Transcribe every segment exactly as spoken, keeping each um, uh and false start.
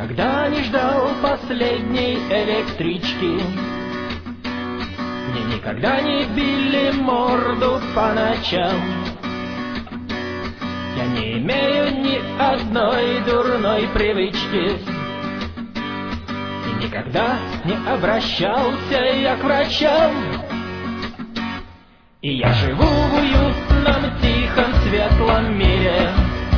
Никогда не ждал последней электрички, мне никогда не били морду по ночам. Я не имею ни одной дурной привычки, и никогда не обращался я к врачам. И я живу в уютном, тихом, светлом мире.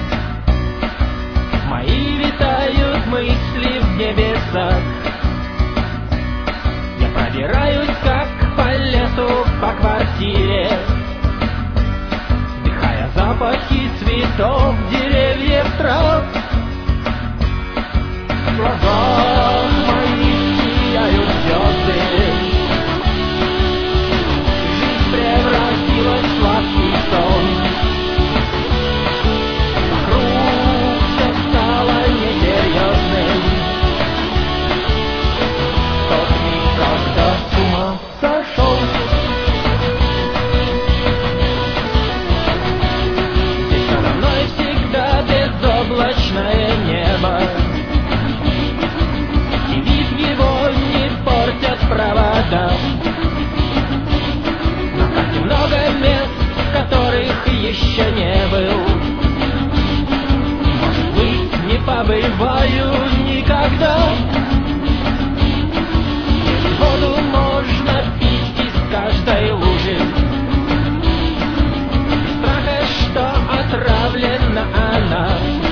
Мои витают мысли в небесах. Я пробираюсь, как по лесу, по квартире, вдыхая запахи цветов, деревьев, трав. В глазах моих сияют звезды. Жизнь превратилась в сладкий сон. Вокруг все стало несерьезным. Тот миг, когда с ума сошел. Здесь надо мной всегда безоблачное небо, и вид его не портят провода. На карте много мест, в которых еще не был. Может быть, не побываю никогда. Ведь воду можно пить из каждой лужи, без страха, что отравлена она.